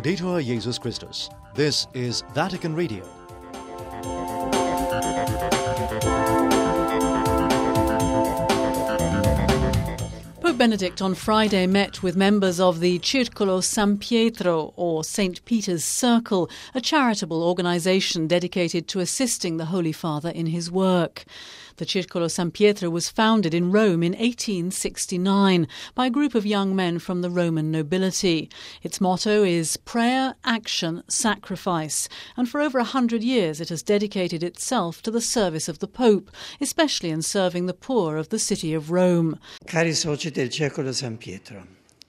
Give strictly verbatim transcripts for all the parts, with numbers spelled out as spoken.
Laudetur Jesus Christus. This is Vatican Radio. Pope Benedict on Friday met with members of the Circolo San Pietro, or Saint Peter's Circle, a charitable organisation dedicated to assisting the Holy Father in his work. The Circolo San Pietro was founded in Rome in eighteen sixty-nine by a group of young men from the Roman nobility. Its motto is prayer, action, sacrifice, and for over a hundred years it has dedicated itself to the service of the Pope, especially in serving the poor of the city of Rome. Cari soci del Circolo San Pietro.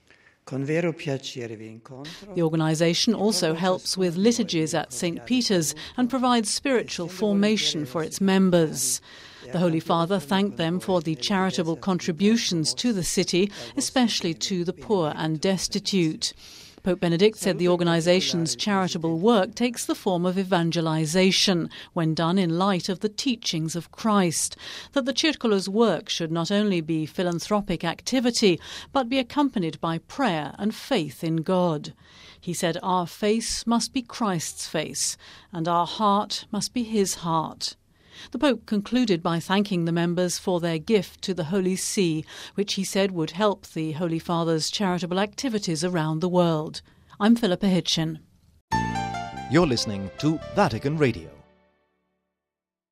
The organisation also helps with liturgies at Saint Peter's and provides spiritual formation for its members. The Holy Father thanked them for the charitable contributions to the city, especially to the poor and destitute. Pope Benedict said the organisation's charitable work takes the form of evangelization when done in light of the teachings of Christ, that the Circolo's work should not only be philanthropic activity, but be accompanied by prayer and faith in God. He said our face must be Christ's face, and our heart must be his heart. The Pope concluded by thanking the members for their gift to the Holy See, which he said would help the Holy Father's charitable activities around the world. I'm Philippa Hitchin. You're listening to Vatican Radio.